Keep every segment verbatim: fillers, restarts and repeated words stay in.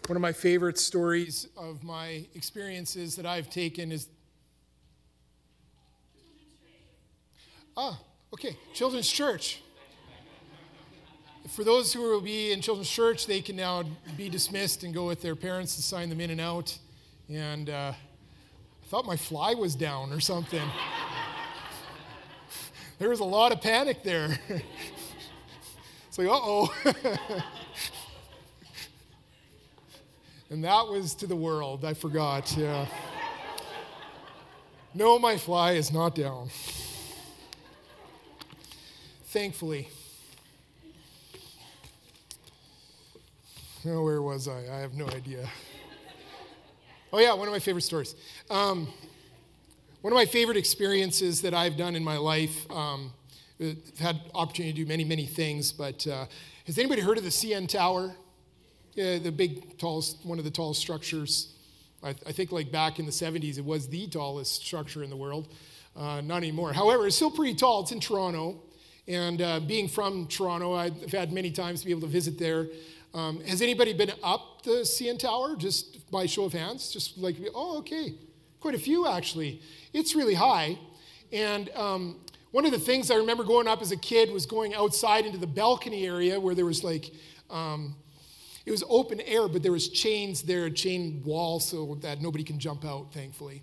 One of my favorite stories of my experiences that I've taken is... Ah, okay, Children's Church. For those who will be in Children's Church, they can now be dismissed and go with their parents to sign them in and out. And uh, I thought my fly was down or something. There was a lot of panic there. It's like, uh-oh. And that was to the world. I forgot. Yeah. No, my fly is not down. Thankfully. Oh, where was I? I have no idea. Oh, yeah, one of my favorite stories. Um, one of my favorite experiences that I've done in my life, um, I've had opportunity to do many, many things, but uh, has anybody heard of the C N Tower? Yeah, the big, tallest, one of the tallest structures. I, I think like back in the seventies, it was the tallest structure in the world. Uh, not anymore. However, it's still pretty tall. It's in Toronto. And uh, being from Toronto, I've had many times to be able to visit there. Um, has anybody been up the C N Tower, just by show of hands? Just like, oh, okay. Quite a few, actually. It's really high. And um, one of the things I remember going up as a kid was going outside into the balcony area where there was like, um, it was open air, but there was chains there, a chain wall so that nobody can jump out, thankfully.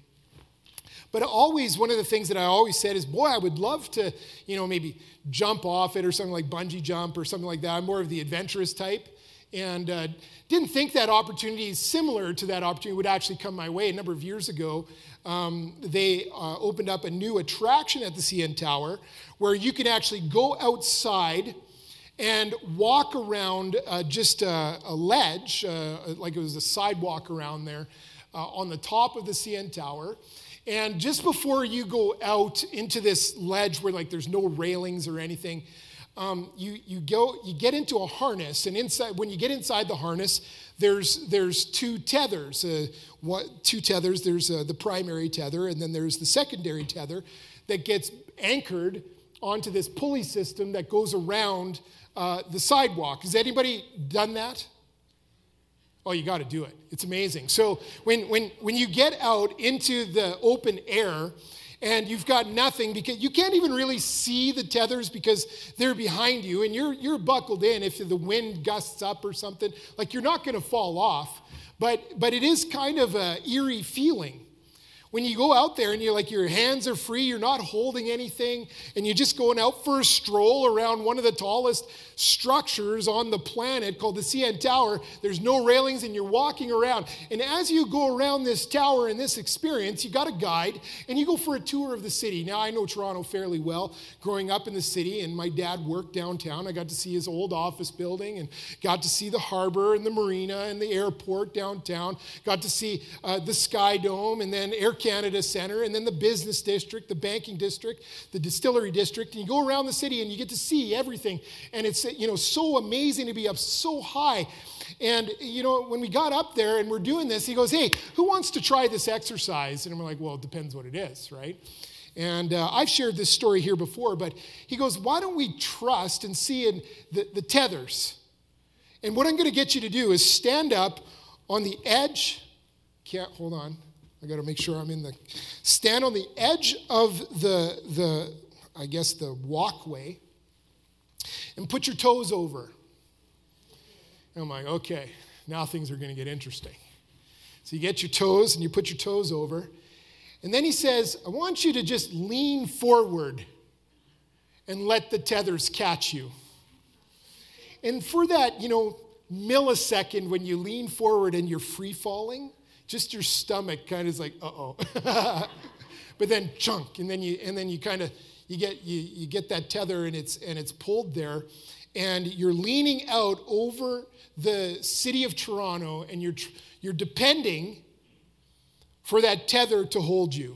But always, one of the things that I always said is, boy, I would love to, you know, maybe jump off it or something like bungee jump or something like that. I'm more of the adventurous type. And uh, didn't think that opportunity similar to that opportunity would actually come my way. A number of years ago, um, they uh, opened up a new attraction at the C N Tower where you can actually go outside and walk around uh, just a, a ledge, uh, like it was a sidewalk around there uh, on the top of the C N Tower. And just before you go out into this ledge where like there's no railings or anything, um, you you go you get into a harness, and inside when you get inside the harness, there's there's two tethers. Uh, what, two tethers. There's uh, the primary tether, and then there's the secondary tether that gets anchored onto this pulley system that goes around uh, the sidewalk. Has anybody done that? Oh, you got to do it. It's amazing. So when when when you get out into the open air and you've got nothing, because you can't even really see the tethers because they're behind you and you're you're buckled in. If the wind gusts up or something, like you're not going to fall off. But but it is kind of a eerie feeling. When you go out there and you're like, your hands are free, you're not holding anything, and you're just going out for a stroll around one of the tallest structures on the planet called the C N Tower. There's no railings and you're walking around. And as you go around this tower and this experience, you got a guide and you go for a tour of the city. Now, I know Toronto fairly well, growing up in the city, and my dad worked downtown. I got to see his old office building and got to see the harbor and the marina and the airport downtown. Got to see uh, the Sky Dome and then Air Canada Center, and then the business district, the banking district, the distillery district, and you go around the city and you get to see everything. And it's, you know, so amazing to be up so high. And, you know, when we got up there and we're doing this, he goes, hey, who wants to try this exercise? And I'm like, well, it depends what it is, right? And uh, I've shared this story here before, but he goes, why don't we trust and see in the, the tethers? And what I'm going to get you to do is stand up on the edge. Can't, hold on. I got to make sure I'm in the, stand on the edge of the, the, I guess the walkway and put your toes over. And I'm like, okay, now things are going to get interesting. So you get your toes and you put your toes over. And then he says, I want you to just lean forward and let the tethers catch you. And for that, you know, millisecond when you lean forward and you're free falling, just your stomach kind of is like, uh-oh. But then chunk, and then you and then you kind of you get you you get that tether and it's and it's pulled there, and you're leaning out over the city of Toronto, and you're you're depending for that tether to hold you.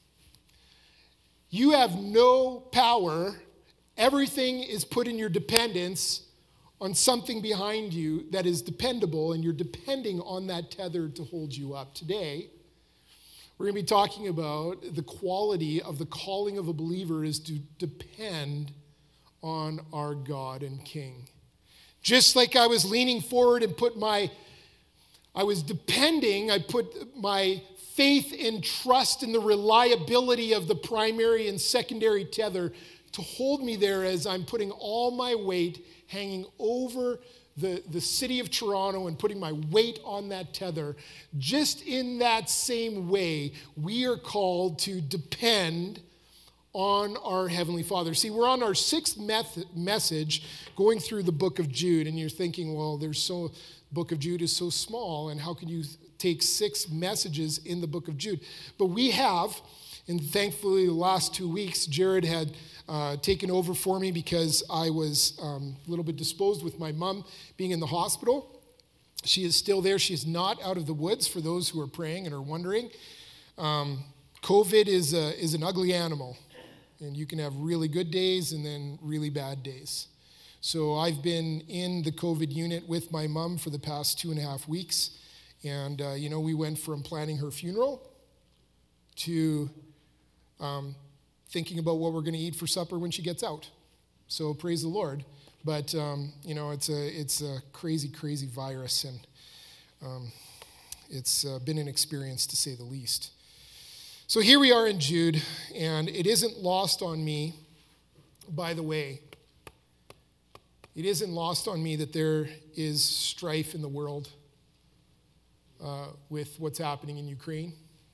You have no power. Everything is put in your dependence on something behind you that is dependable, and you're depending on that tether to hold you up. Today, we're going to be talking about the quality of the calling of a believer is to depend on our God and King. Just like I was leaning forward and put my I was depending, I put my faith and trust in the reliability of the primary and secondary tether to hold me there as I'm putting all my weight hanging over the, the city of Toronto and putting my weight on that tether. Just in that same way, we are called to depend on our Heavenly Father. See, we're on our sixth method, message going through the book of Jude, and you're thinking, well, there's so, book of Jude is so small, and how can you take six messages in the book of Jude? But we have, and thankfully the last two weeks, Jared had uh, taken over for me because I was um, a little bit disposed with my mom being in the hospital. She is still there. She is not out of the woods, for those who are praying and are wondering. Um, COVID is, a, is an ugly animal. And you can have really good days and then really bad days. So I've been in the COVID unit with my mom for the past two and a half weeks. And, uh, you know, we went from planning her funeral to um, thinking about what we're going to eat for supper when she gets out. So praise the Lord. But, um, you know, it's a, it's a crazy, crazy virus. And um, it's uh, been an experience, to say the least. So here we are in Jude, and it isn't lost on me, by the way, it isn't lost on me that there is strife in the world uh, with what's happening in Ukraine.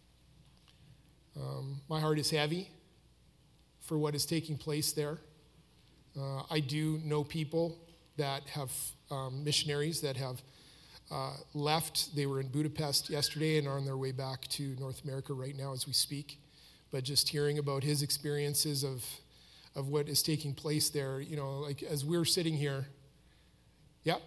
Um, my heart is heavy for what is taking place there. Uh, I do know people that have um, missionaries that have Uh, left. They were in Budapest yesterday and are on their way back to North America right now as we speak. But just hearing about his experiences of of what is taking place there, you know, like as we're sitting here. Yeah?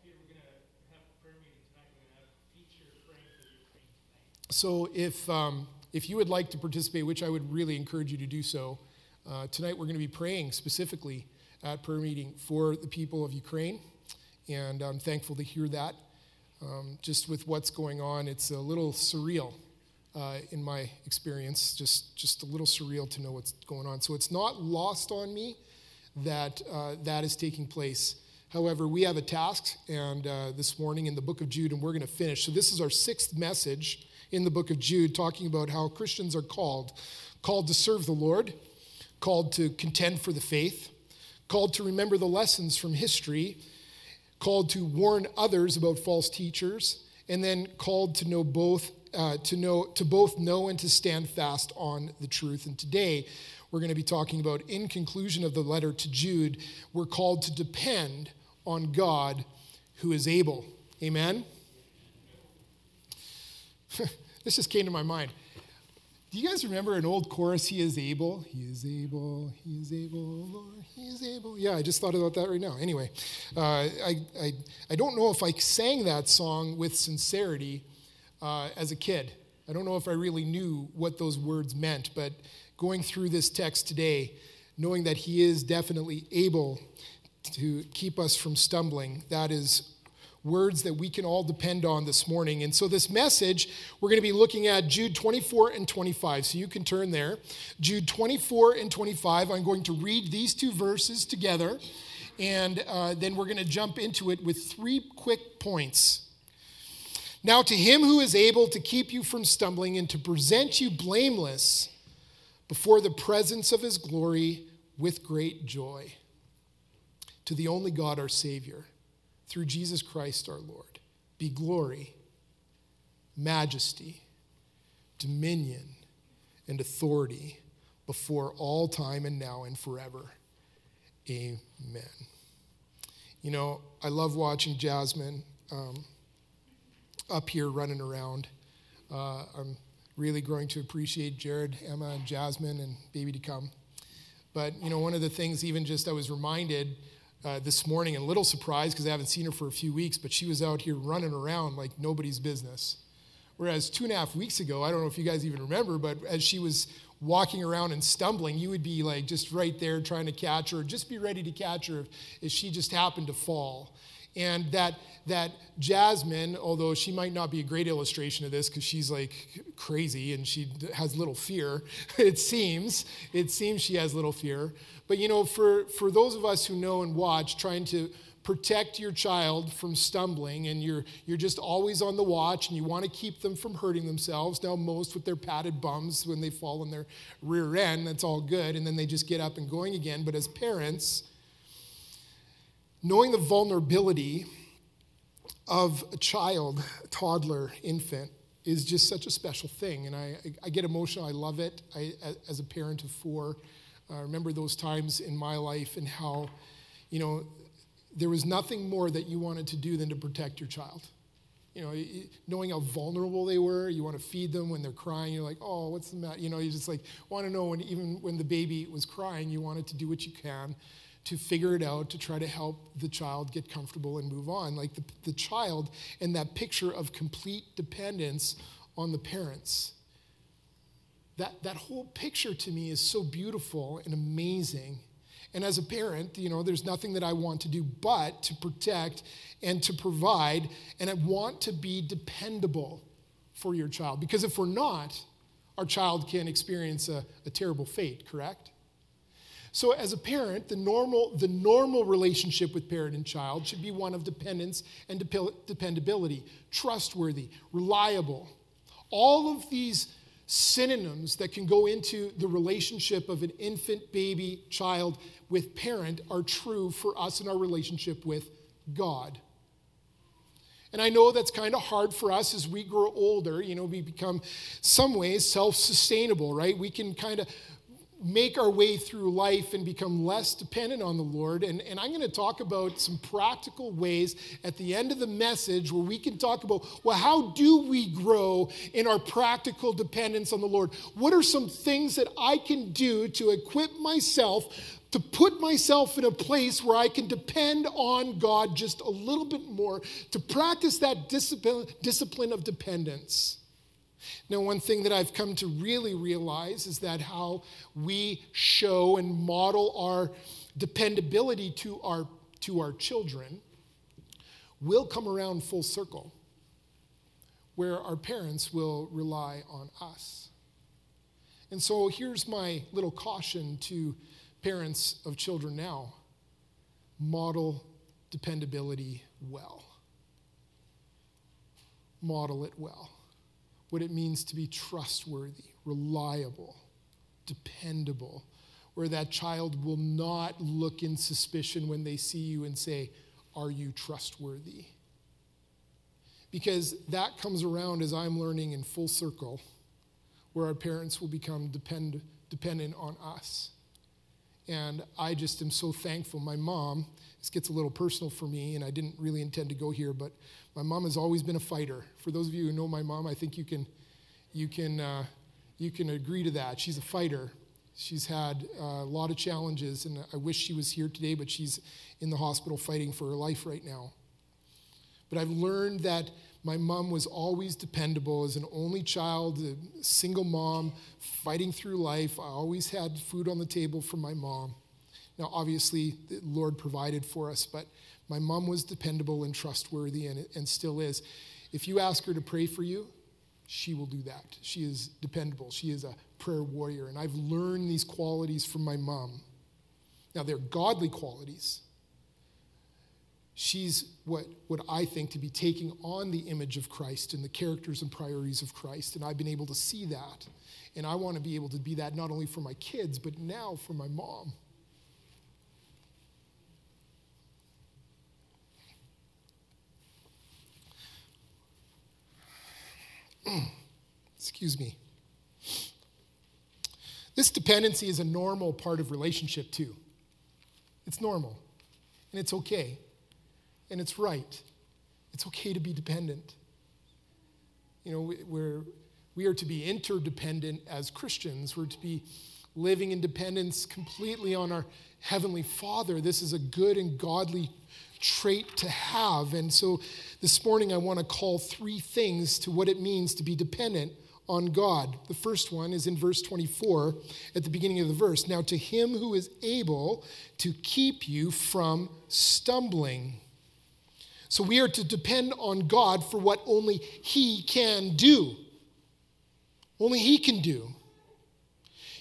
So if um, if you would like to participate, which I would really encourage you to do so, uh, tonight we're going to be praying specifically at prayer meeting for the people of Ukraine. And I'm thankful to hear that. Um, just with what's going on, it's a little surreal uh, in my experience, just, just a little surreal to know what's going on. So it's not lost on me that uh, that is taking place. However, we have a task and uh, this morning in the book of Jude, and we're going to finish. So this is our sixth message in the book of Jude, talking about how Christians are called, called to serve the Lord, called to contend for the faith, called to remember the lessons from history, called to warn others about false teachers, and then called to know both, uh, to know, to both know and to stand fast on the truth. And today, we're going to be talking about, in conclusion of the letter to Jude, we're called to depend on God who is able. Amen? This just came to my mind. Do you guys remember an old chorus, He is able, He is able, He is able, Lord, He is able? Yeah, I just thought about that right now. Anyway, uh, I, I I don't know if I sang that song with sincerity uh, as a kid. I don't know if I really knew what those words meant, but going through this text today, knowing that He is definitely able to keep us from stumbling, that is words that we can all depend on this morning. And so this message, we're going to be looking at Jude twenty-four and twenty-five. So you can turn there. Jude twenty-four and twenty-five. I'm going to read these two verses together, and uh, then we're going to jump into it with three quick points. Now to Him who is able to keep you from stumbling and to present you blameless before the presence of His glory with great joy. To the only God, our Savior, through Jesus Christ our Lord, be glory, majesty, dominion, and authority before all time and now and forever. Amen. You know, I love watching Jasmine um, up here running around. Uh, I'm really growing to appreciate Jared, Emma, and Jasmine, and baby to come. But, you know, one of the things, even just I was reminded Uh, this morning, and a little surprised because I haven't seen her for a few weeks, but she was out here running around like nobody's business. Whereas two and a half weeks ago, I don't know if you guys even remember, but as she was walking around and stumbling, you would be like just right there trying to catch her, just be ready to catch her if, if she just happened to fall. And that that Jasmine, although she might not be a great illustration of this because she's like crazy and she has little fear, it seems, it seems she has little fear. But you know, for, for those of us who know and watch, trying to protect your child from stumbling, and you're you're just always on the watch, and you want to keep them from hurting themselves. Now, most with their padded bums when they fall on their rear end, that's all good, and then they just get up and going again. But as parents, knowing the vulnerability of a child, a toddler, infant, is just such a special thing. And I, I get emotional. I love it. I, as a parent of four, I remember those times in my life and how, you know, there was nothing more that you wanted to do than to protect your child. You know, knowing how vulnerable they were, you want to feed them when they're crying. You're like, oh, what's the matter? You know, you just like want to know when, even when the baby was crying, you wanted to do what you can to figure it out, to try to help the child get comfortable and move on. Like the, the child and that picture of complete dependence on the parents. That, that whole picture to me is so beautiful and amazing. And as a parent, you know, there's nothing that I want to do but to protect and to provide, and I want to be dependable for your child. Because if we're not, our child can experience a, a terrible fate, correct? So as a parent, the normal, the normal relationship with parent and child should be one of dependence and dep- dependability, trustworthy, reliable. All of these synonyms that can go into the relationship of an infant, baby, child with parent are true for us in our relationship with God. And I know that's kind of hard for us as we grow older. You know, we become, some ways, self-sustainable, right? We can kind of make our way through life and become less dependent on the Lord. And, and I'm going to talk about some practical ways at the end of the message where we can talk about, well, how do we grow in our practical dependence on the Lord? What are some things that I can do to equip myself, to put myself in a place where I can depend on God just a little bit more, to practice that discipline, discipline of dependence? Now, one thing that I've come to really realize is that how we show and model our dependability to our, to our children will come around full circle, where our parents will rely on us. And so here's my little caution to parents of children now. Model dependability well. Model it well. What it means to be trustworthy, reliable, dependable, where that child will not look in suspicion when they see you and say, are you trustworthy? Because that comes around, as I'm learning, in full circle, where our parents will become depend, dependent on us. And I just am so thankful. My mom, this gets a little personal for me, and I didn't really intend to go here, but my mom has always been a fighter. For those of you who know my mom, I think you can you can, uh, you can agree to that. She's a fighter. She's had uh, a lot of challenges, and I wish she was here today, but she's in the hospital fighting for her life right now. But I've learned that my mom was always dependable as an only child, a single mom, fighting through life. I always had food on the table for my mom. Now, obviously, the Lord provided for us, but my mom was dependable and trustworthy, and, and still is. If you ask her to pray for you, she will do that. She is dependable. She is a prayer warrior, and I've learned these qualities from my mom. Now, they're godly qualities. She's what, what I think to be taking on the image of Christ and the characters and priorities of Christ, and I've been able to see that. And I want to be able to be that not only for my kids, but now for my mom. Excuse me. This dependency is a normal part of relationship too. It's normal, and it's okay, and it's right. It's okay to be dependent. You know, we're, we are to be interdependent as Christians. We're to be living in dependence completely on our Heavenly Father. This is a good and godly trait to have. And so this morning I want to call three things to what it means to be dependent on God. The first one is in verse twenty-four at the beginning of the verse. Now to him who is able to keep you from stumbling. So we are to depend on God for what only he can do. Only he can do.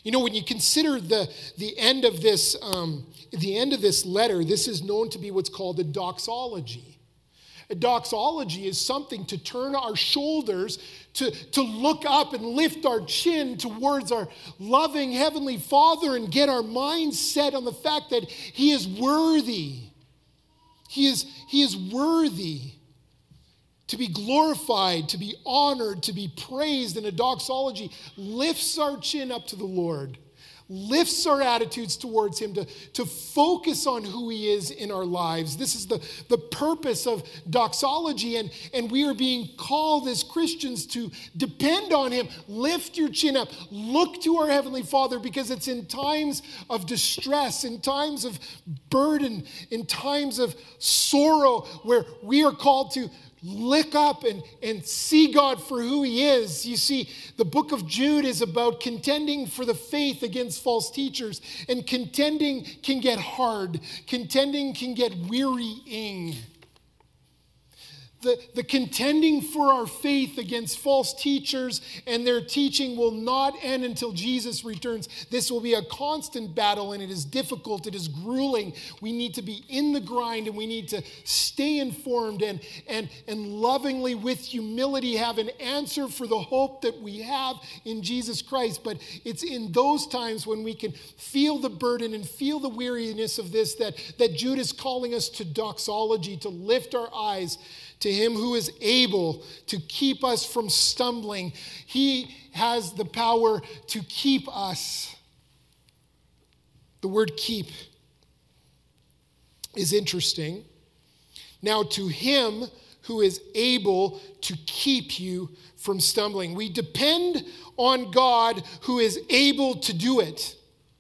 You know, when you consider the, the end of this, um, the end of this letter, this is known to be what's called a doxology. A doxology is something to turn our shoulders, to, to look up and lift our chin towards our loving Heavenly Father and get our minds set on the fact that He is worthy. He is, he is worthy to be glorified, to be honored, to be praised. And a doxology lifts our chin up to the Lord, lifts our attitudes towards Him, to, to focus on who He is in our lives. This is the, the purpose of doxology, and, and we are being called as Christians to depend on Him. Lift your chin up. Look to our Heavenly Father, because it's in times of distress, in times of burden, in times of sorrow, where we are called to look up and, and see God for who He is. You see, the book of Jude is about contending for the faith against false teachers. And contending can get hard. Contending can get wearying. The, the contending for our faith against false teachers and their teaching will not end until Jesus returns. This will be a constant battle, and it is difficult. It is grueling. We need to be in the grind, and we need to stay informed and, and, and lovingly, with humility, have an answer for the hope that we have in Jesus Christ. But it's in those times when we can feel the burden and feel the weariness of this that, that Jude is calling us to doxology, to lift our eyes to Him who is able to keep us from stumbling. He has the power to keep us. The word keep is interesting. Now, to Him who is able to keep you from stumbling. We depend on God who is able to do it.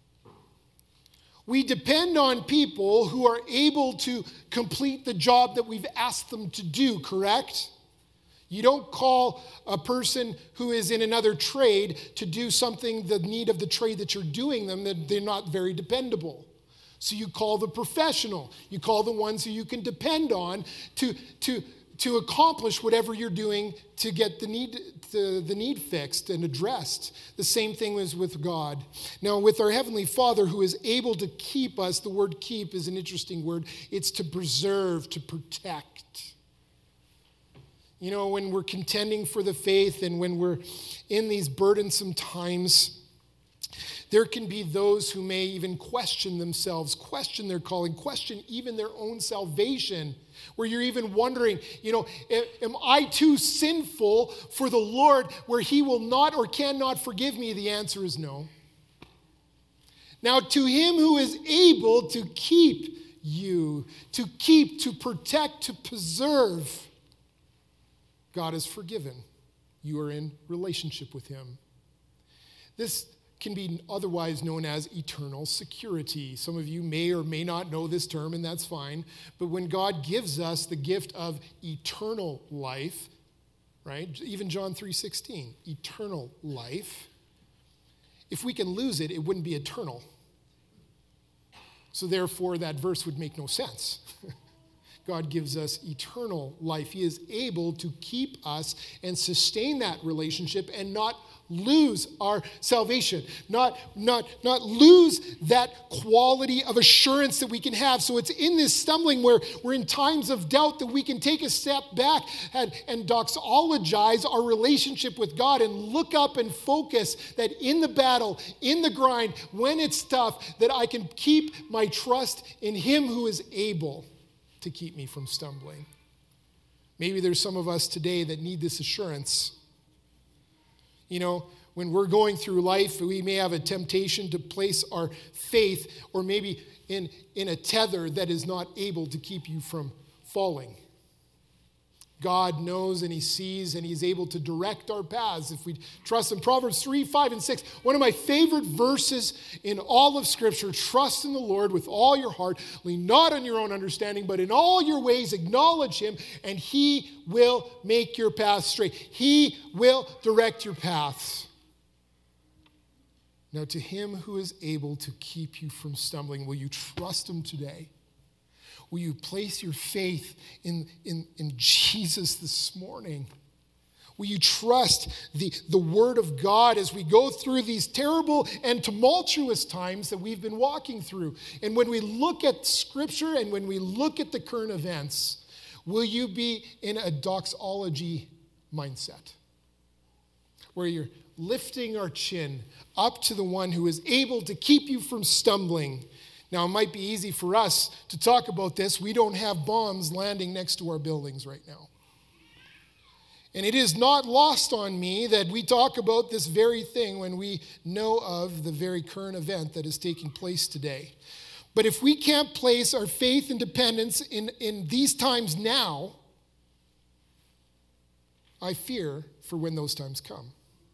We depend on people who are able to complete the job that we've asked them to do, correct? You don't call a person who is in another trade to do something, the need of the trade that you're doing them, that they're not very dependable. So you call the professional. You call the ones who you can depend on to, to, to accomplish whatever you're doing to get the need the, the need fixed and addressed. The same thing is with God. Now, with our Heavenly Father who is able to keep us, the word keep is an interesting word. It's to preserve, to protect. You know, when we're contending for the faith and when we're in these burdensome times, there can be those who may even question themselves, question their calling, question even their own salvation, where you're even wondering, you know, am I too sinful for the Lord where He will not or cannot forgive me? The answer is no. Now, to Him who is able to keep you, to keep, to protect, to preserve, God has forgiven. You are in relationship with Him. This can be otherwise known as eternal security. Some of you may or may not know this term, and that's fine. But when God gives us the gift of eternal life, right? Even John three sixteen, eternal life. If we can lose it, it wouldn't be eternal. So therefore, that verse would make no sense. God gives us eternal life. He is able to keep us and sustain that relationship and not lose our salvation, not, not, not lose that quality of assurance that we can have. So it's in this stumbling where we're in times of doubt that we can take a step back and, and doxologize our relationship with God and look up and focus that in the battle, in the grind, when it's tough, that I can keep my trust in Him who is able to keep me from stumbling. Maybe there's some of us today that need this assurance. You know, when we're going through life, we may have a temptation to place our faith or maybe in, in a tether that is not able to keep you from falling. God knows and He sees and He's able to direct our paths if we trust Him. Proverbs three, five, and six, one of my favorite verses in all of Scripture. Trust in the Lord with all your heart. Lean not on your own understanding, but in all your ways acknowledge Him, and He will make your paths straight. He will direct your paths. Now, to Him who is able to keep you from stumbling, will you trust Him today? Will you place your faith in, in, in Jesus this morning? Will you trust the, the Word of God as we go through these terrible and tumultuous times that we've been walking through? And when we look at Scripture and when we look at the current events, will you be in a doxology mindset where you're lifting our chin up to the one who is able to keep you from stumbling? Now, it might be easy for us to talk about this. We don't have bombs landing next to our buildings right now. And it is not lost on me that we talk about this very thing when we know of the very current event that is taking place today. But if we can't place our faith and dependence in, in these times now, I fear for when those times come.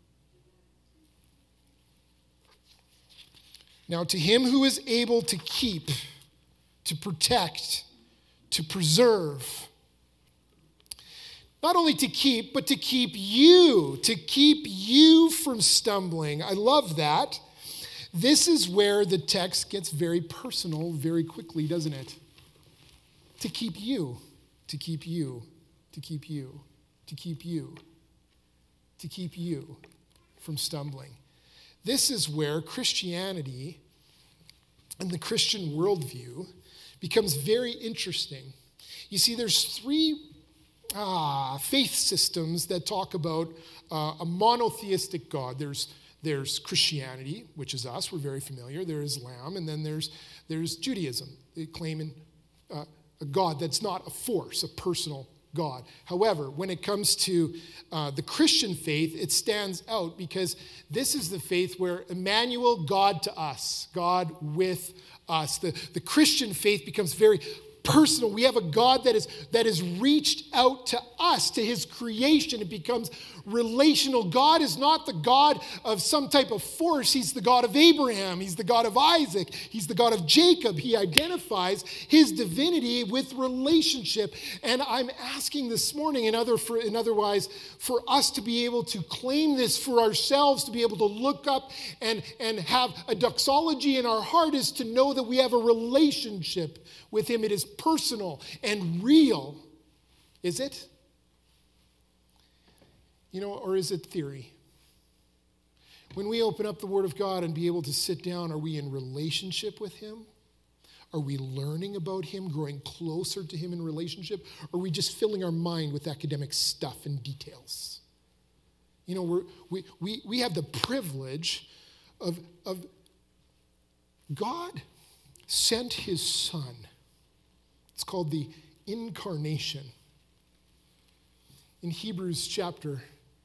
Now, to him who is able to keep, to protect, to preserve, not only to keep, but to keep you, to keep you from stumbling. I love that. This is where the text gets very personal very quickly, doesn't it? To keep you, to keep you, to keep you, to keep you, to keep you from stumbling. This is where Christianity and the Christian worldview becomes very interesting. You see, there's three Ah, faith systems that talk about uh, a monotheistic God. There's there's Christianity, which is us, we're very familiar. There's Islam, and then there's there's Judaism, claiming uh, a God that's not a force, a personal God. However, when it comes to uh, the Christian faith, it stands out because this is the faith where Emmanuel, God to us, God with us. The, the Christian faith becomes very personal. We have a God that is that has reached out to us, to his creation. It becomes relational. God is not the God of some type of force. He's the God of Abraham. He's the God of Isaac. He's the God of Jacob. He identifies his divinity with relationship. And I'm asking this morning, and other for, and otherwise, for us to be able to claim this for ourselves, to be able to look up and, and have a doxology in our heart, is to know that we have a relationship with him. It is personal and real. Is it? You know, or is it theory? When we open up the Word of God and be able to sit down, are we in relationship with him? Are we learning about him, growing closer to him in relationship? Or are we just filling our mind with academic stuff and details? You know, we're, we, we, we have the privilege of, of God sent his Son. It's called the incarnation. In Hebrews chapter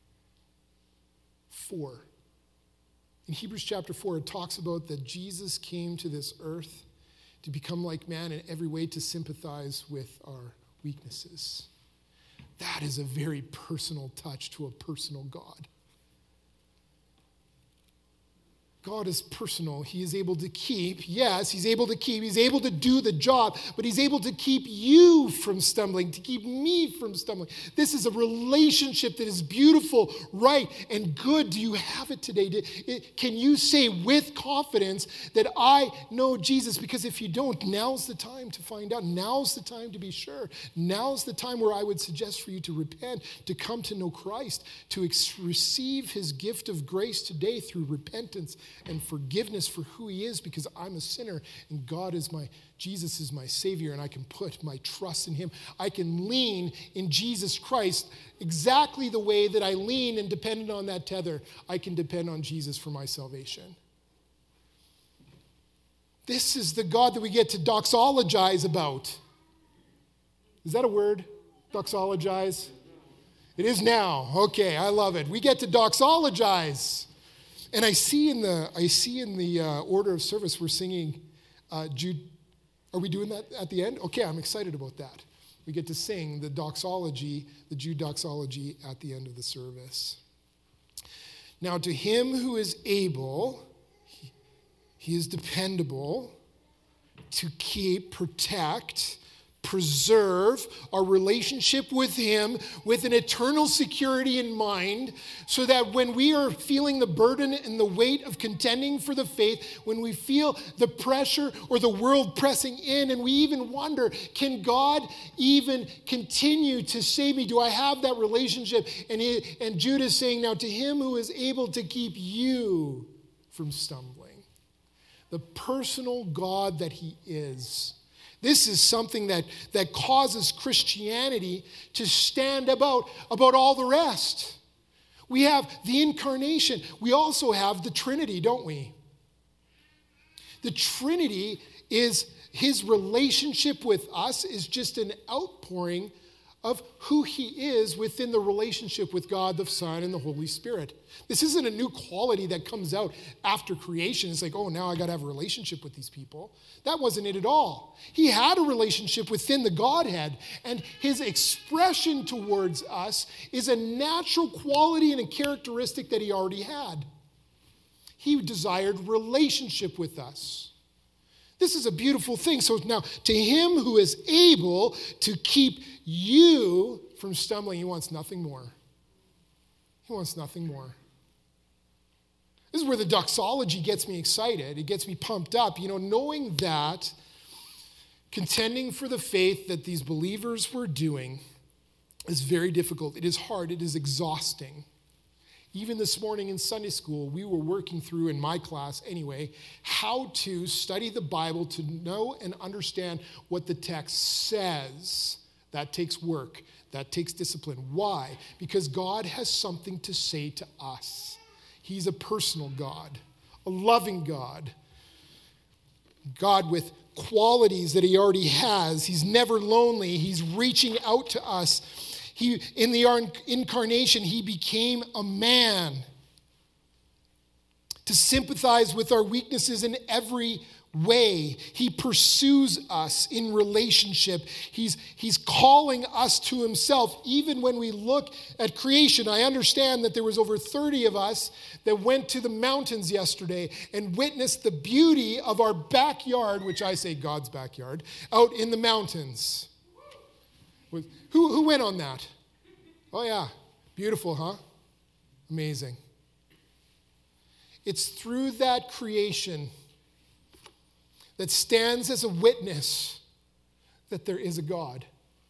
four. In Hebrews chapter four, it talks about that Jesus came to this earth to become like man in every way, to sympathize with our weaknesses. That is a very personal touch to a personal God. God is personal. He is able to keep, yes, he's able to keep, he's able to do the job, but he's able to keep you from stumbling, to keep me from stumbling. This is a relationship that is beautiful, right, and good. Do you have it today? Can you say with confidence that I know Jesus? Because if you don't, now's the time to find out. Now's the time to be sure. Now's the time where I would suggest for you to repent, to come to know Christ, to ex- receive his gift of grace today through repentance and forgiveness for who he is, because I'm a sinner and God is my, Jesus is my Savior, and I can put my trust in him. I can lean in Jesus Christ exactly the way that I lean and depend on that tether. I can depend on Jesus for my salvation. This is the God that we get to doxologize about. Is that a word? Doxologize? It is now. Okay, I love it. We get to doxologize. And I see in the I see in the uh, order of service we're singing uh, Jude. Are we doing that at the end? Okay, I'm excited about that. We get to sing the doxology, the Jude doxology at the end of the service. Now, to him who is able, he, he is dependable to keep, protect, preserve our relationship with him with an eternal security in mind, so that when we are feeling the burden and the weight of contending for the faith, when we feel the pressure or the world pressing in, and we even wonder, can God even continue to save me? Do I have that relationship? And, he, and Jude is saying, now to him who is able to keep you from stumbling, the personal God that he is. This is something that, that causes Christianity to stand about, about all the rest. We have the incarnation. We also have the Trinity, don't we? The Trinity is his relationship with us is just an outpouring of who he is within the relationship with God the Son and the Holy Spirit. This isn't a new quality that comes out after creation. It's like, oh, now I got to have a relationship with these people. That wasn't it at all. He had a relationship within the Godhead, and his expression towards us is a natural quality and a characteristic that he already had. He desired relationship with us. This is a beautiful thing. So now, to him who is able to keep you from stumbling, he wants nothing more. He wants nothing more. This is where the doxology gets me excited. It gets me pumped up. You know, knowing that, contending for the faith that these believers were doing is very difficult. It is hard. It is exhausting. Even this morning in Sunday school, we were working through, in my class anyway, how to study the Bible to know and understand what the text says. That takes work. That takes discipline. Why? Because God has something to say to us. He's a personal God, a loving God, God with qualities that he already has. He's never lonely. He's reaching out to us. He, in the incarnation, he became a man to sympathize with our weaknesses in every way. He pursues us in relationship. He's, he's calling us to himself. Even when we look at creation, I understand that there was over thirty of us that went to the mountains yesterday and witnessed the beauty of our backyard, which I say God's backyard, out in the mountains. Who, who went on that? Oh, yeah. Beautiful, huh? Amazing. It's through that creation that stands as a witness that there is a God.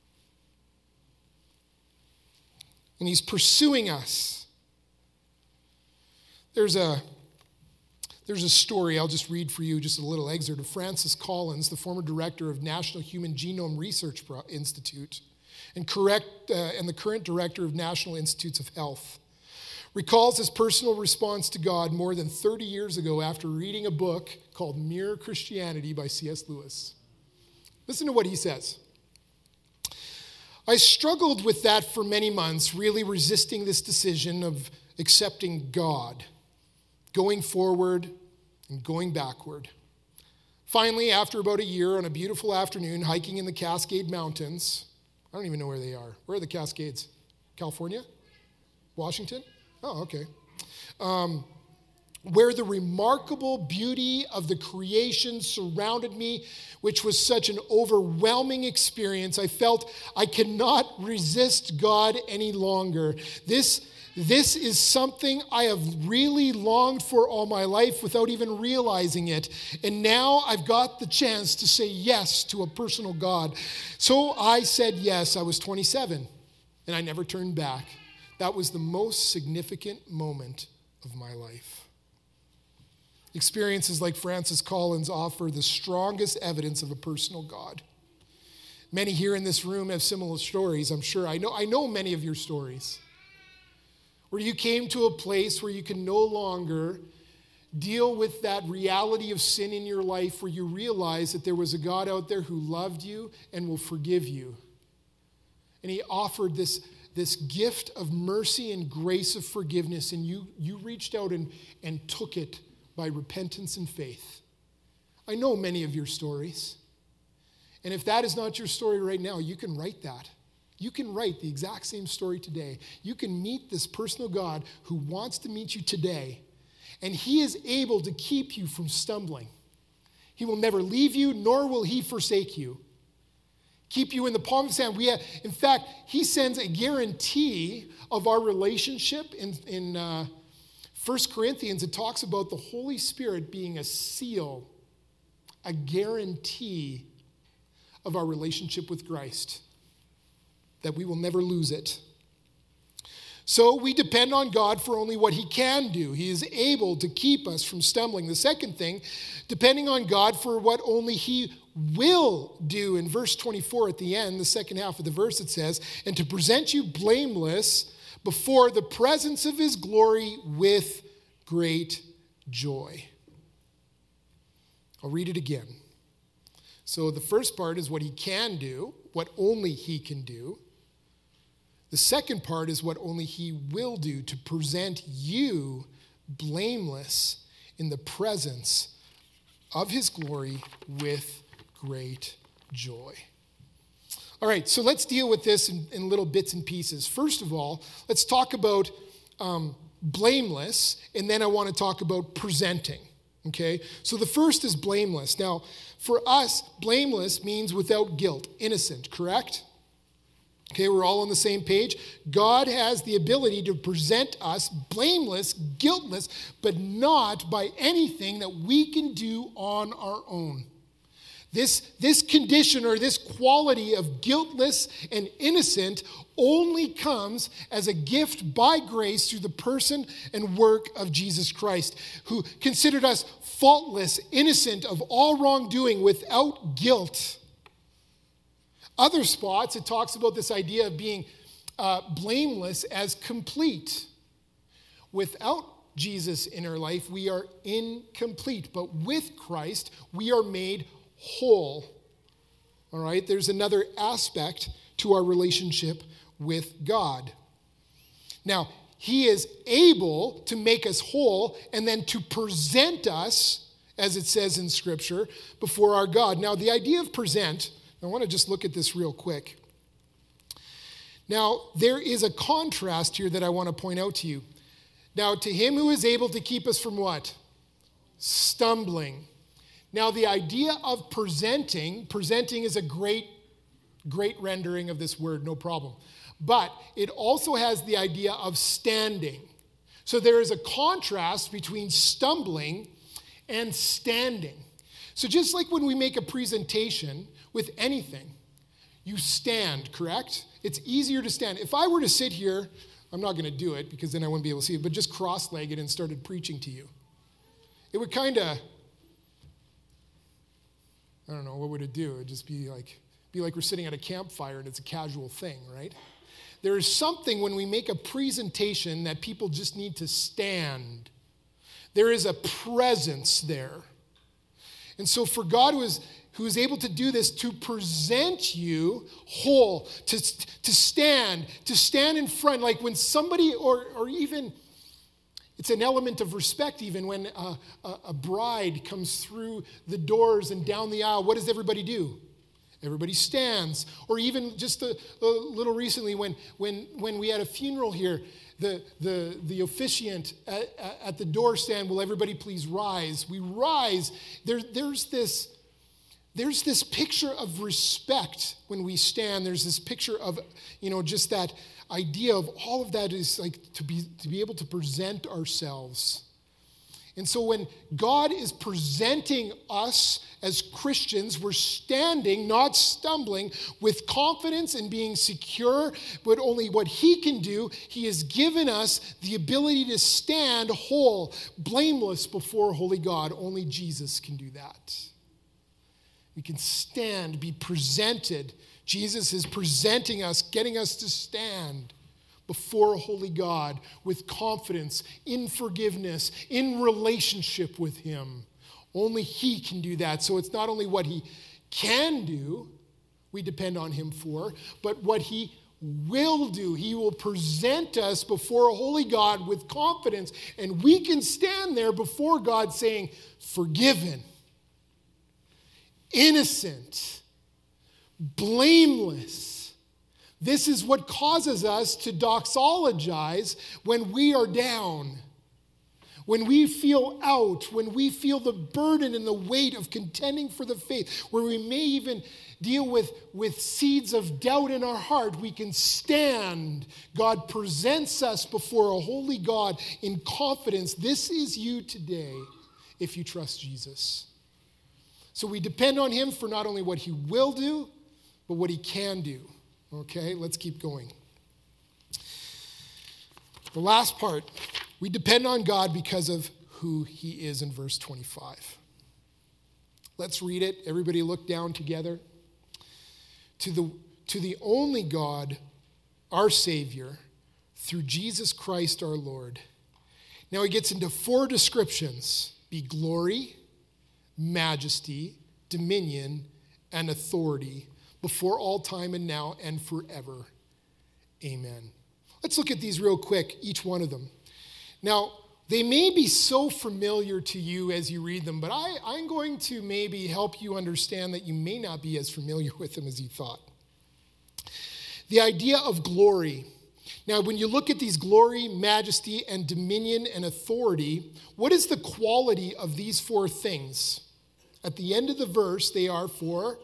And he's pursuing us. There's a, there's a story, I'll just read for you just a little excerpt of Francis Collins, the former director of National Human Genome Research Institute, and correct uh, and the current director of National Institutes of Health, recalls his personal response to God more than thirty years ago after reading a book called Mere Christianity by C S Lewis. Listen to what he says. I struggled with that for many months, really resisting this decision of accepting God, going forward and going backward. Finally, after about a year on a beautiful afternoon hiking in the Cascade Mountains, I don't even know where they are. Where are the Cascades? California? Washington? Oh, okay. Um, where the remarkable beauty of the creation surrounded me, which was such an overwhelming experience, I felt I cannot resist God any longer. This, this is something I have really longed for all my life without even realizing it. And now I've got the chance to say yes to a personal God. So I said yes. I was twenty-seven, and I never turned back. That was the most significant moment of my life. Experiences like Francis Collins offer the strongest evidence of a personal God. Many here in this room have similar stories, I'm sure. I know, I know many of your stories, where you came to a place where you can no longer deal with that reality of sin in your life, where you realize that there was a God out there who loved you and will forgive you. And he offered this This gift of mercy and grace of forgiveness, and you, you reached out and, and took it by repentance and faith. I know many of your stories. And if that is not your story right now, you can write that. You can write the exact same story today. You can meet this personal God who wants to meet you today, and he is able to keep you from stumbling. He will never leave you, nor will he forsake you. keep you in the palm of his hand. We have, in fact, he sends a guarantee of our relationship. In, in uh, First Corinthians, it talks about the Holy Spirit being a seal, a guarantee of our relationship with Christ, that we will never lose it. So we depend on God for only what he can do. He is able to keep us from stumbling. The second thing, depending on God for what only he will do. In verse twenty-four at the end, the second half of the verse, it says, and to present you blameless before the presence of his glory with great joy. I'll read it again. So the first part is what he can do, what only he can do. The second part is what only he will do, to present you blameless in the presence of his glory with great joy. All right, so let's deal with this in, in little bits and pieces. First of all, let's talk about um, blameless, and then I want to talk about presenting. Okay, so the first is blameless. Now, for us, blameless means without guilt, innocent, correct? Okay, we're all on the same page. God has the ability to present us blameless, guiltless, but not by anything that we can do on our own. This, this condition or this quality of guiltless and innocent only comes as a gift by grace through the person and work of Jesus Christ, who considered us faultless, innocent of all wrongdoing, without guilt. Other spots, it talks about this idea of being uh, blameless as complete. Without Jesus in our life, we are incomplete. But with Christ, we are made whole. All right? There's another aspect to our relationship with God. Now, he is able to make us whole and then to present us, as it says in Scripture, before our God. Now, the idea of present, I want to just look at this real quick. Now, there is a contrast here that I want to point out to you. Now, to him who is able to keep us from what? Stumbling. Now, the idea of presenting, presenting is a great, great rendering of this word, no problem. But it also has the idea of standing. So there is a contrast between stumbling and standing. So just like when we make a presentation with anything, you stand, correct? It's easier to stand. If I were to sit here, I'm not going to do it because then I wouldn't be able to see it, but just cross-legged and started preaching to you, it would kind of, I don't know, what would it do? It would just be like, be like we're sitting at a campfire and it's a casual thing, right? There is something when we make a presentation that people just need to stand. There is a presence there. And so for God who is, who is able to do this, to present you whole, to, to stand, to stand in front, like when somebody, or, or even, it's an element of respect even when a, a, a bride comes through the doors and down the aisle, what does everybody do? Everybody stands. Or even just a, a little recently when, when, when we had a funeral here, the, the, the officiant at, at the door stand, will everybody please rise? We rise. There, there's this, there's this picture of respect when we stand. There's this picture of, you know, just that idea of all of that is like to be, to be able to present ourselves. And so when God is presenting us as Christians, we're standing, not stumbling, with confidence and being secure, but only what he can do. He has given us the ability to stand whole, blameless before holy God. Only Jesus can do that. We can stand, be presented. Jesus is presenting us, getting us to stand before a holy God with confidence, in forgiveness, in relationship with him. Only he can do that. So it's not only what he can do, we depend on him for, but what he will do. He will present us before a holy God with confidence, and we can stand there before God saying, forgiven, innocent, blameless. This is what causes us to doxologize when we are down, when we feel out, when we feel the burden and the weight of contending for the faith, where we may even deal with, with seeds of doubt in our heart, we can stand. God presents us before a holy God in confidence. This is you today if you trust Jesus. So we depend on him for not only what he will do, but what he can do. Okay, let's keep going. The last part, we depend on God because of who he is in verse twenty-five. Let's read it. Everybody look down together. To the, to the only God, our Savior, through Jesus Christ our Lord. Now he gets into four descriptions. Be glory, majesty, dominion, and authority before all time and now and forever. Amen. Let's look at these real quick, each one of them. Now, they may be so familiar to you as you read them, but I, I'm going to maybe help you understand that you may not be as familiar with them as you thought. The idea of glory. Now, when you look at these glory, majesty, and dominion and authority, what is the quality of these four things? At the end of the verse, they are forever,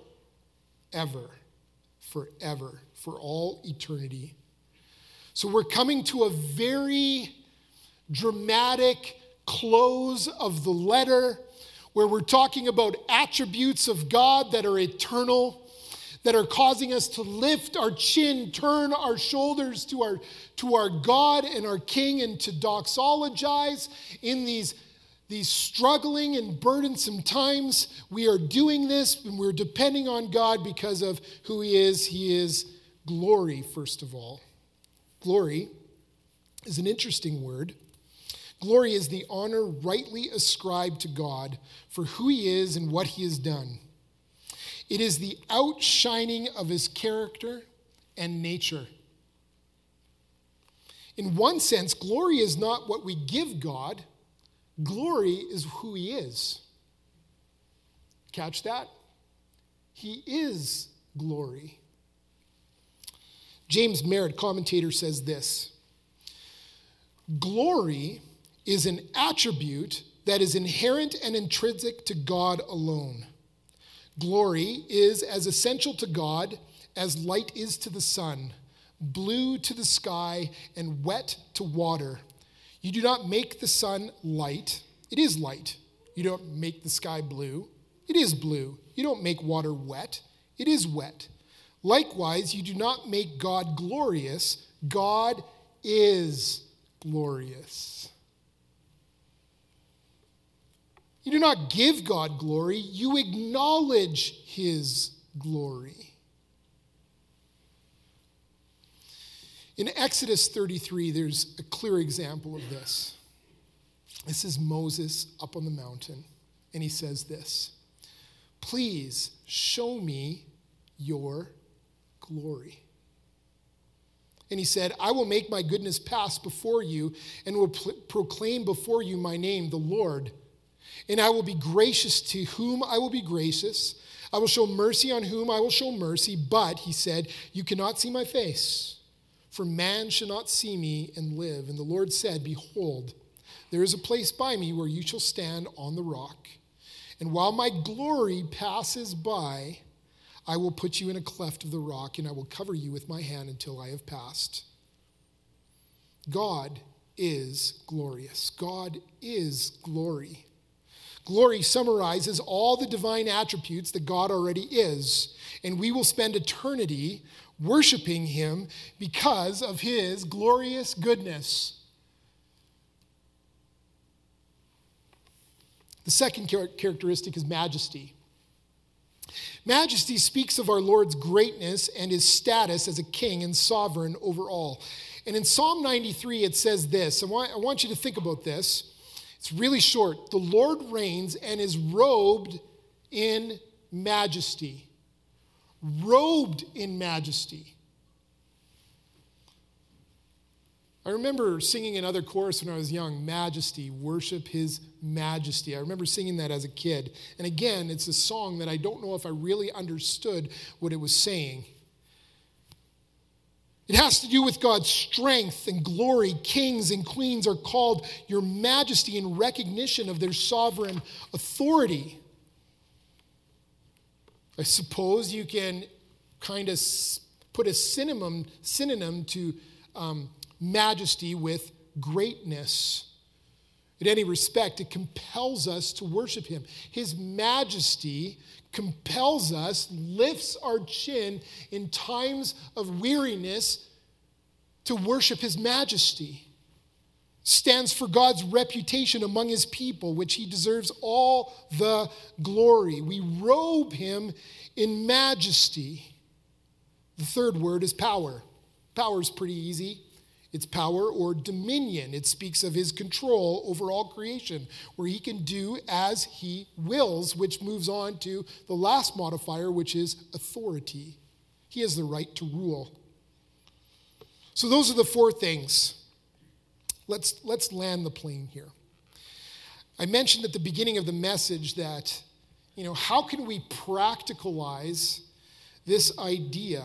forever, for all eternity. So we're coming to a very dramatic close of the letter where we're talking about attributes of God that are eternal, that are causing us to lift our chin, turn our shoulders to our, to our God and our King, and to doxologize in these, these struggling and burdensome times. We are doing this and we're depending on God because of who he is. He is glory, first of all. Glory is an interesting word. Glory is the honor rightly ascribed to God for who he is and what he has done. It is the outshining of his character and nature. In one sense, glory is not what we give God. Glory is who he is. Catch that? He is glory. James Merritt, commentator, says this: glory is an attribute that is inherent and intrinsic to God alone. Glory is as essential to God as light is to the sun, blue to the sky, and wet to water. You do not make the sun light. It is light. You don't make the sky blue. It is blue. You don't make water wet. It is wet. Likewise, you do not make God glorious. God is glorious. You do not give God glory. You acknowledge his glory. In Exodus thirty-three, there's a clear example of this. This is Moses up on the mountain, and he says this: please show me your glory. And he said, I will make my goodness pass before you and will pl- proclaim before you my name, the Lord. And I will be gracious to whom I will be gracious. I will show mercy on whom I will show mercy. But, he said, you cannot see my face, for man shall not see me and live. And the Lord said, behold, there is a place by me where you shall stand on the rock. And while my glory passes by, I will put you in a cleft of the rock, and I will cover you with my hand until I have passed. God is glorious. God is glory. Glory summarizes all the divine attributes that God already is, and we will spend eternity worshiping him because of his glorious goodness. The second char- characteristic is majesty. Majesty speaks of our Lord's greatness and his status as a king and sovereign over all. And in Psalm ninety-three, it says this. I want, I want you to think about this. It's really short. The Lord reigns and is robed in majesty. Robed in majesty. I remember singing another chorus when I was young, Majesty, worship his majesty. I remember singing that as a kid. And again, it's a song that I don't know if I really understood what it was saying. It has to do with God's strength and glory. Kings and queens are called your majesty in recognition of their sovereign authority. I suppose you can kind of put a synonym, synonym to um, majesty with greatness. In any respect, it compels us to worship him. His majesty compels us, lifts our chin in times of weariness to worship his majesty. Stands for God's reputation among his people, which he deserves all the glory. We robe him in majesty. The third word is power. Power is pretty easy. It's power or dominion. It speaks of his control over all creation, where he can do as he wills, which moves on to the last modifier, which is authority. He has the right to rule. So those are the four things. Let's, let's land the plane here. I mentioned at the beginning of the message that, you know, how can we practicalize this idea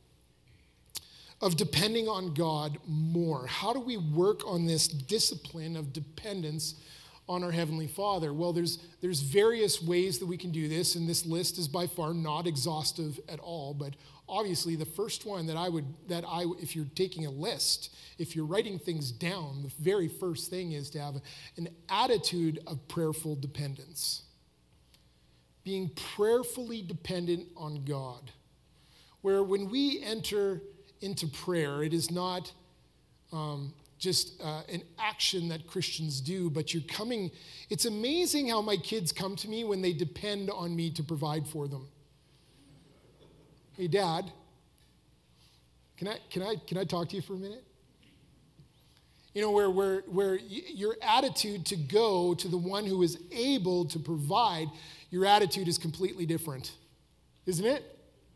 of depending on God more? How do we work on this discipline of dependence on our Heavenly Father? Well, there's, there's various ways that we can do this, and this list is by far not exhaustive at all, but obviously the first one that I would, that I, if you're taking a list, if you're writing things down, the very first thing is to have an attitude of prayerful dependence. Being prayerfully dependent on God. Where when we enter into prayer, it is not um, just uh, an action that Christians do, but you're coming. It's amazing how my kids come to me when they depend on me to provide for them. Hey, Dad, can I can I can I talk to you for a minute? You know, where where where your attitude to go to the one who is able to provide, your attitude is completely different, isn't it?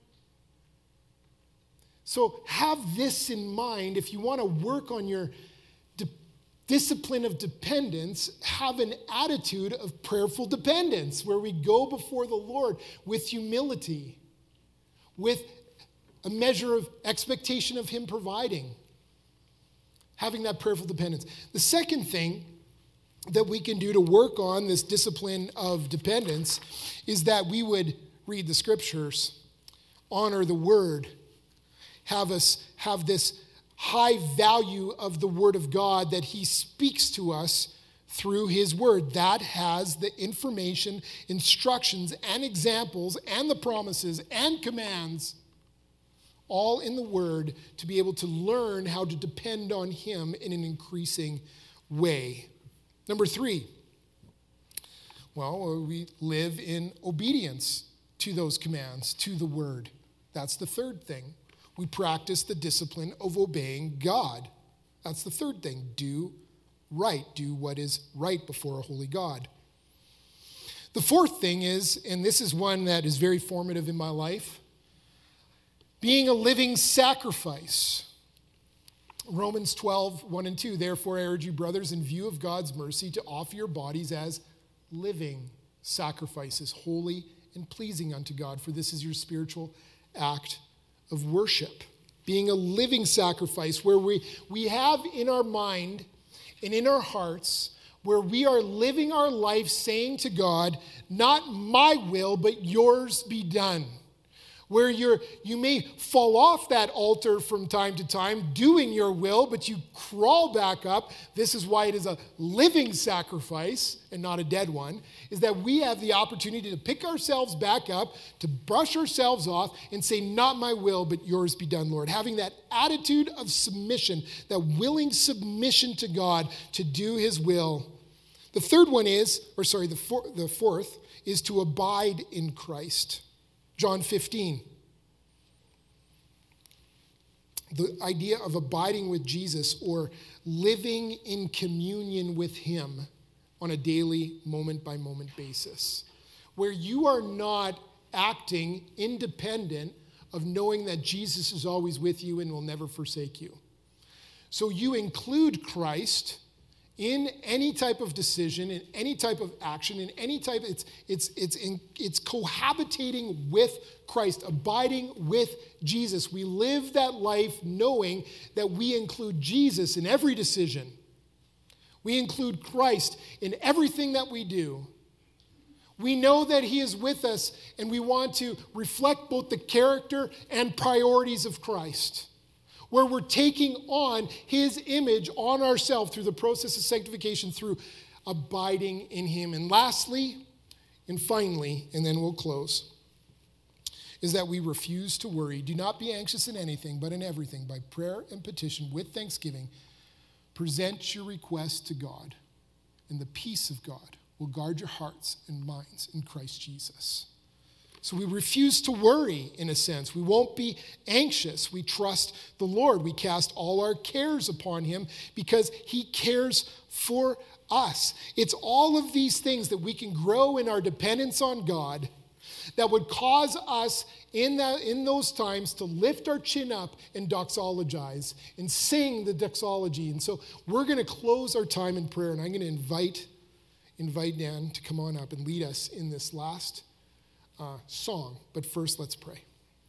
So have this in mind. If you want to work on your di- discipline of dependence, have an attitude of prayerful dependence, where we go before the Lord with humility, with a measure of expectation of him providing, having that prayerful dependence. The second thing that we can do to work on this discipline of dependence is that we would read the scriptures, honor the word, have us have this high value of the word of God that he speaks to us through his word. That has the information, instructions, and examples, and the promises and commands, all in the word, to be able to learn how to depend on him in an increasing way. Number three, well, we live in obedience to those commands, to the word. That's the third thing. We practice the discipline of obeying God. That's the third thing. Do right. Do what is right before a holy God. The fourth thing is, and this is one that is very formative in my life, being a living sacrifice. Romans twelve, one and two, therefore I urge you, brothers, in view of God's mercy, to offer your bodies as living sacrifices, holy and pleasing unto God, for this is your spiritual act of worship. Being a living sacrifice, where we, we have in our mind and in our hearts, where we are living our life saying to God, not my will, but yours be done. Where you're, you may fall off that altar from time to time doing your will, but you crawl back up. This is why it is a living sacrifice and not a dead one, is that we have the opportunity to pick ourselves back up, to brush ourselves off and say, not my will, but yours be done, Lord. Having that attitude of submission, that willing submission to God to do his will. The third one is, or sorry, the, four, the fourth is to abide in Christ. John fifteen. The idea of abiding with Jesus, or living in communion with him on a daily, moment-by-moment basis, where you are not acting independent of knowing that Jesus is always with you and will never forsake you. So you include Christ in any type of decision, in any type of action, in any type, it's it's it's in, it's cohabitating with Christ, abiding with Jesus. We live that life knowing that we include Jesus in every decision. We include Christ in everything that we do. We know that he is with us, and we want to reflect both the character and priorities of Christ, where we're taking on his image on ourselves through the process of sanctification, through abiding in him. And lastly, and finally, and then we'll close, is that we refuse to worry. Do not be anxious in anything, but in everything, by prayer and petition, with thanksgiving, present your request to God, and the peace of God will guard your hearts and minds in Christ Jesus. So we refuse to worry, in a sense. We won't be anxious. We trust the Lord. We cast all our cares upon him because he cares for us. It's all of these things that we can grow in our dependence on God that would cause us in that in those times to lift our chin up and doxologize and sing the doxology. And so we're going to close our time in prayer, and I'm going to invite invite Dan to come on up and lead us in this last uh, song. But first, let's pray.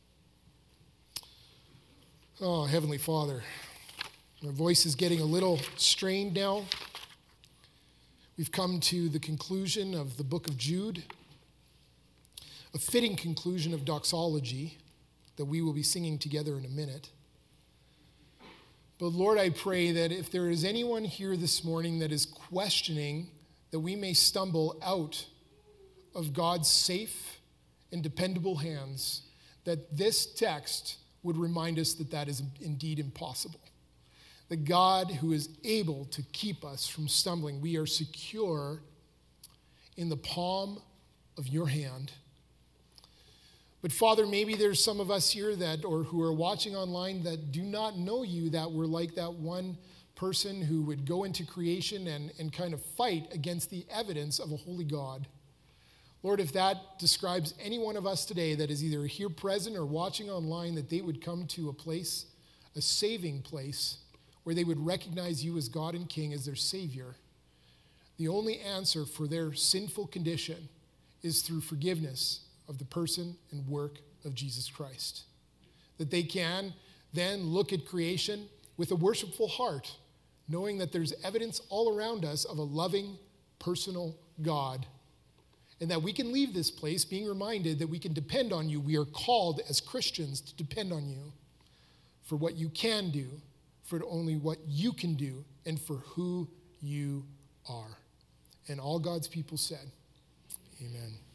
Oh, Heavenly Father, my voice is getting a little strained now. We've come to the conclusion of the book of Jude, a fitting conclusion of doxology that we will be singing together in a minute. But Lord, I pray that if there is anyone here this morning that is questioning that we may stumble out of God's safe and dependable hands, that this text would remind us that that is indeed impossible. The God who is able to keep us from stumbling, we are secure in the palm of your hand. But Father, maybe there's some of us here that, or who are watching online, that do not know you, that we're like that one person who would go into creation and, and kind of fight against the evidence of a holy God. Lord, if that describes any one of us today that is either here present or watching online, that they would come to a place, a saving place, where they would recognize you as God and King, as their Savior. The only answer for their sinful condition is through forgiveness of the person and work of Jesus Christ. That they can then look at creation with a worshipful heart, knowing that there's evidence all around us of a loving, personal God. And that we can leave this place being reminded that we can depend on you. We are called as Christians to depend on you for what you can do, for only what you can do, and for who you are. And all God's people said, amen.